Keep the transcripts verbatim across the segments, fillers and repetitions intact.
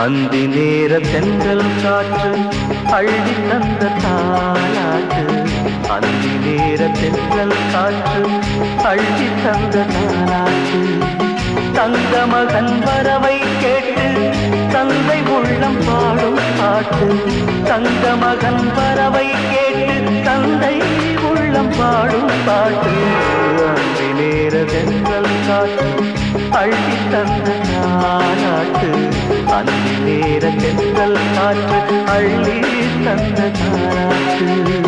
அந்தி நேர தென்றல் காற்று அள்ளி தந்த தாலாட்டு. அந்தி நேர தென்றல் காற்று அள்ளி தந்த தாலாட்டு. தங்க மகன் வரவை கேட்டு தந்தை உள்ளம் பாடும் பாட்டு. தங்க மகன் வரவை கேட்டு தந்தை உள்ளம் பாடும் பாட்டு. அந்தி நேர தென்றல் காற்று அள்ளி தந்த தாலாட்டு. அந்தி நேர தென்றல் காற்று அள்ளி தந்த தாலாட்டு.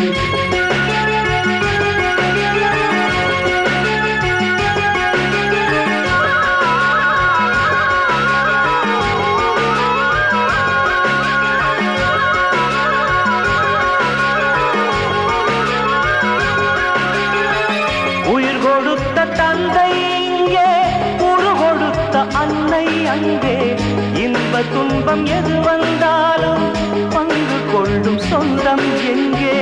உயிர் கொடுத்த தந்தை இங்கே, உரு கொடுத்த அன்னை அங்கே. இன்ப துன்பம் எது வந்தாலும் பங்கு கொள்ளும் சொந்தம் எங்கே?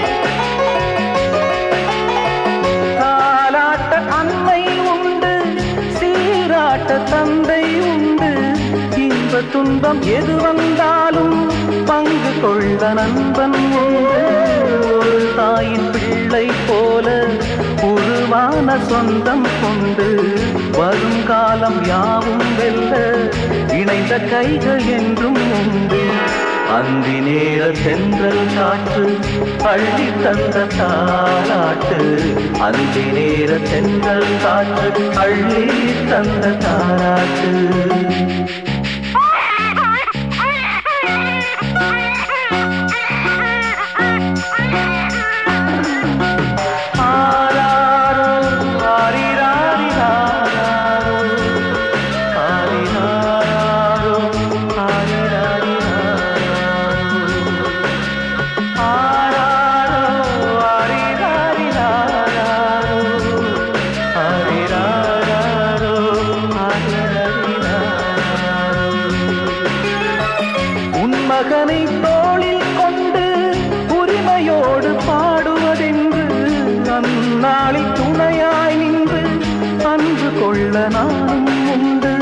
தாலாட்ட அன்னை உண்டு, சீராட்ட தந்தை உண்டு. இன்ப துன்பம் எது வந்தாலும் பங்கு கொள்ள நண்பன் உண்டு. ஒரு தாயின் பிள்ளை போல உருவான சொந்தம் கொண்டு வருங்காலம் யாவும் வெல்ல இணைந்த கைகள் என்றும் உண்டு. அந்தி நேர தென்றல் காற்று அள்ளி தந்த தாலாட்டு. அந்தி நேர தென்றல் காற்று அள்ளி தந்த தாலாட்டு. மகனை தோளில் கொண்டு உரிமையோடு பாடுவதென்று அந்நாளில் துணையாய் நின்று அன்பு கொள்ள நான் உண்டு.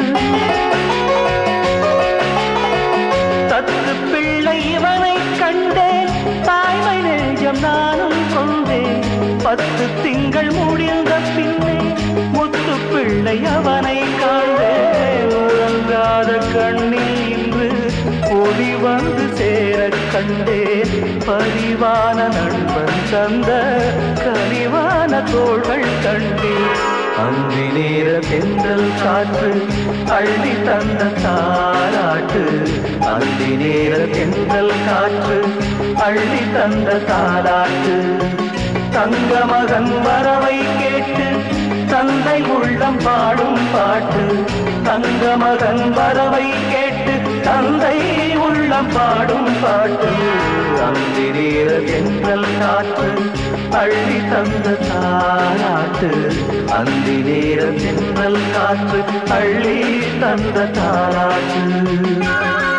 தத்து பிள்ளை இவனை கண்டேன், தாய்மை நெஞ்சம் நானும் கொண்டேன். பத்து திங்கள் முடிந்த பின்னே முத்து பிள்ளை அவனை காண்டேன். உறங்காத கண்ணில் இன்று ஒளி வந்து சேர கண்டேன். பரிவான நண்பன் தந்த கனிவான தோள்கள் கண்டேன். அந்தி நேர தென்றல் காற்று அள்ளி தந்த தாலாட்டு. அந்தி நேர தென்றல் காற்று அள்ளி தந்த தாலாட்டு. தங்க மகன் வரவை கேட்டு தந்தை உள்ளம் பாடும் பாட்டு. தங்க மகன் வரவை கேட்டு தந்தை உள்ளம் பாடும் பாட்டு. அந்தி நேர தென்றல் காற்று அள்ளி தந்த தாலாட்டு. அந்தி நேர தென்றல் காற்று அள்ளி தந்த தாலாட்டு.